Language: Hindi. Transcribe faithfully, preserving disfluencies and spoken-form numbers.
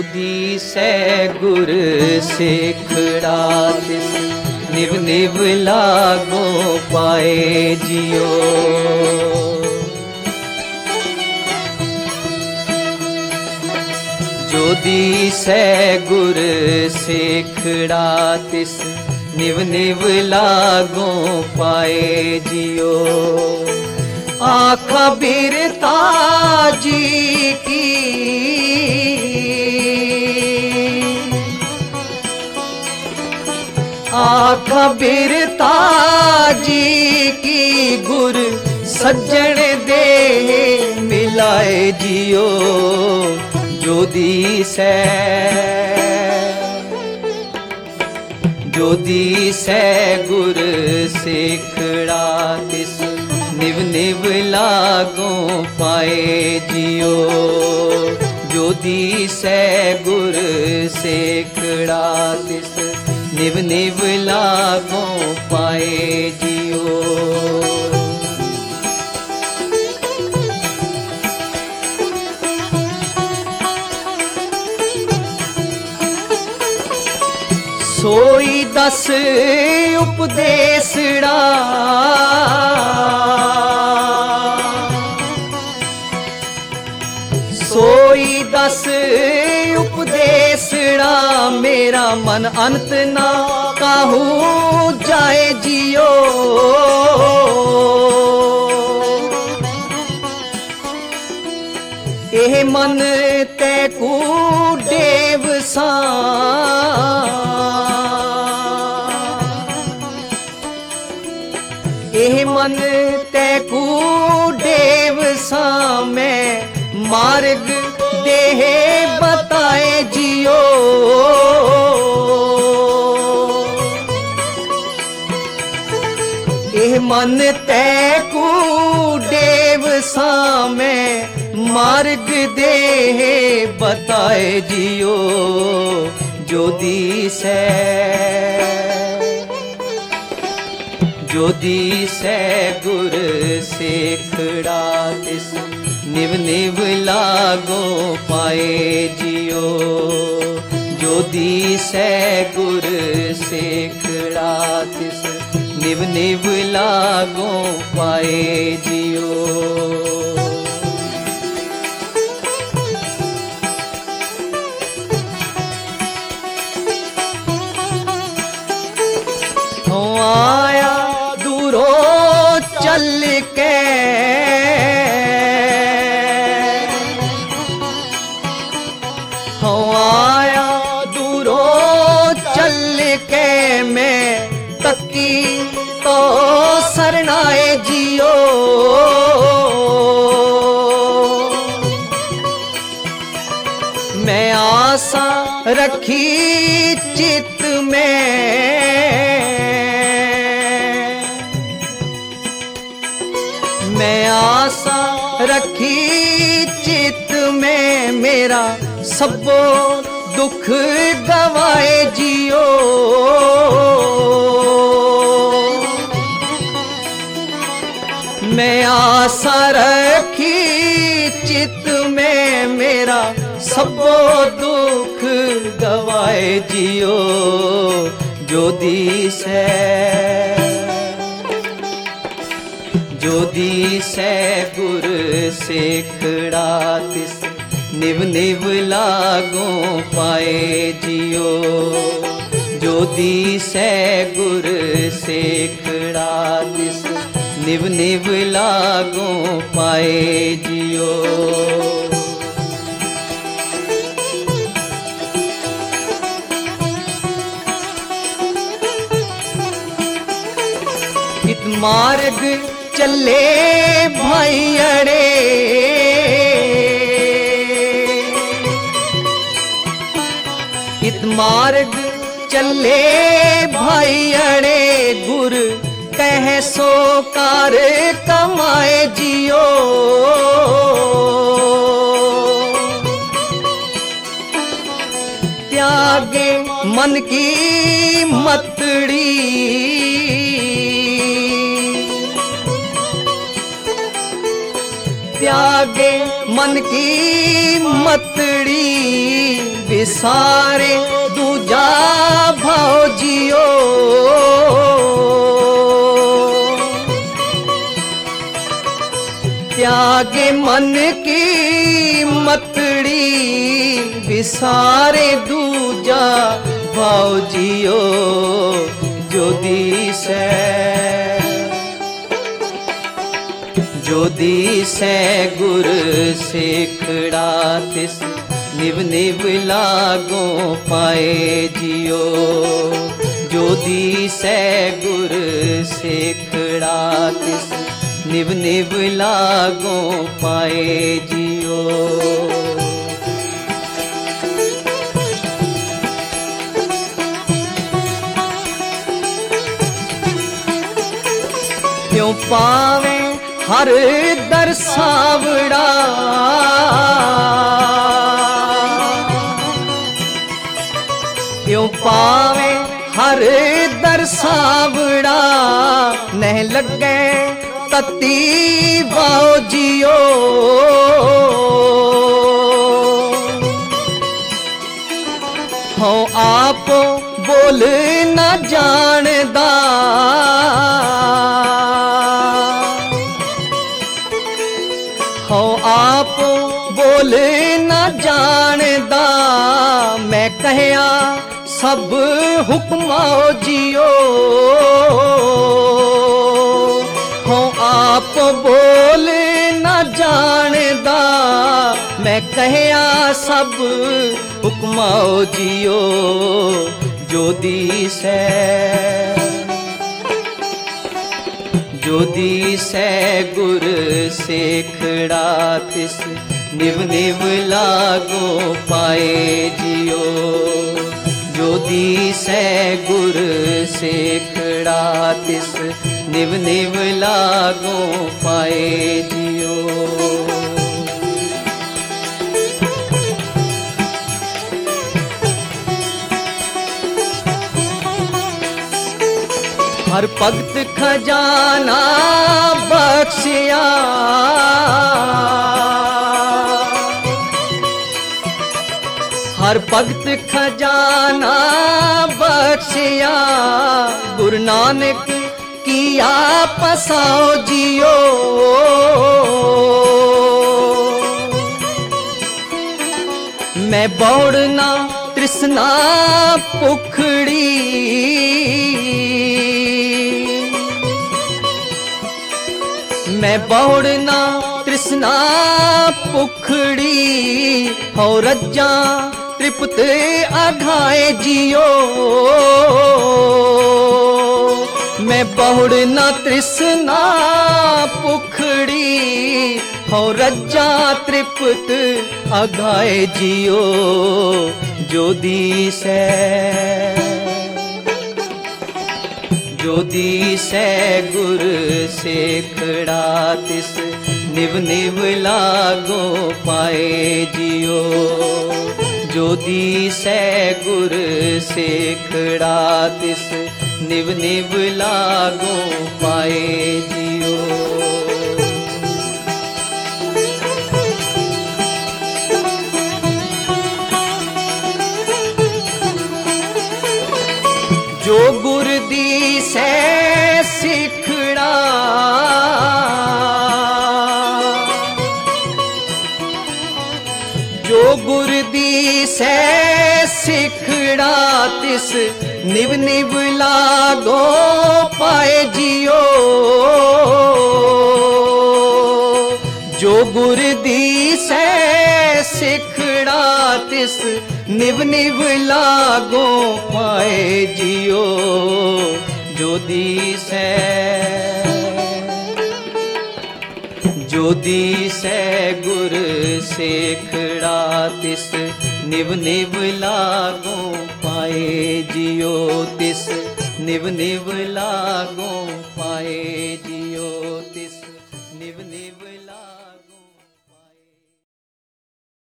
दिसै गुर सिखड़ा तिस निव निव लागो पाए जियो। जो दिसै गुर सिखड़ा तिस निव निव लागो पाए जियो। आखा बिरता जी की आखा बिरता जी की गुर सज्जन दे मिलाए जियो। जो दिसै जो दिसै गुर सिखड़ा तिस निव निव लागो पाए जियो। जो दिसै गुर सिखड़ा तिस निव निव लागो पाए जियो। सोई दस उपदेसड़ा सोई दस उपदेसड़ा मेरा मन अंत ना काहू जाए जियो। एह मन तैकू देव सा एह मन तैकू देव सा मैं मार्ग देह बताए जियो। एह मन तैकू देव सा मैं मार्ग देह बताए जियो। जो दिसै जो दिसै गुर सिखड़ा तिस निव निव लागो पाए जियो। जो दिसै गुर सिखड़ा तिस निव निव लागो पाए जियो। हो आया दूरो चल के हो आया दूरो चल के मैं तकी तो सरनाए जियो। मैं आशा रखी चित में मैं आशा रखी चित में मेरा सबो दुख गवाए जियो। मैं आशा रखी चित में मेरा सबो दुख गवाए जियो। जो दिसै जो दिसै गुर सिखड़ा तिस निव निव लागो पाए जियो। जो दिसै गुर सिखड़ा तिस निव निव लागो पाए जियो। इत मार्ग चले भाई अड़े इत मार्ग चले भाई अड़े गुर कह सो कार कमाए जियो। त्यागे मन की मतड़ी त्यागे मन की मतड़ी विसारे दूजा भाव जियो। त्यागे मन की मतड़ी विसारे दूजा भाव जियो। जो दिसै जो दिसै गुर सेखड़ा तिस निव निव लागो पाए जियो। जो दिसै गुर सेखड़ा तिस निव निव लागो पाए जियो। क्यों पावे हर दरसावड़ा क्यों पावे हर दरसावड़ा नह लगे तती वाओ जियो। हो आप बोल न जानदा हो आप बोल न जानदा मैं कहया सब हुक्माओ जियो। हो आप बोल न जानदा मैं कहया सब हुक्माओ जियो। जो दिसै जो दिसै गुर सेखड़ा तिस निव निव लागो पाए जियो। जो दिसै गुर सेखड़ा तिस निव निव लागो पाए जियो। हर भगत खजाना बख्शिया हर भगत खजाना बख्शिया। गुरु नानक किया पसाओ जियो। मैं बौड़ना तृष्णा पुखड़ी मैं बौड़ना तृष्णा पुखड़ी। हो रज्जा तृप्त अघाए जियो। मैं बौड़ना तृष्णा पुखड़ी हो रज्जा तृप्त अघाए जियो। जो दिसै जो दिसै गुर सेखड़ा तिस निव निव लागो पाए जियो। जो दिसै गुर सेखड़ा तिस निव निव लागो पाए जियो। जो गुर दिसै सिखड़ा जो गुर दिसै सिखड़ा तिस निव निव लागो पाए जियो। जो गुर दिसै सिखड़ा तिस निव निव लागो पाए जियो। जो दिसै जो दिसै गुर सेखड़ा तिस निव निव लागो पाए जियो। तिस निव निव लागो पाए जियो।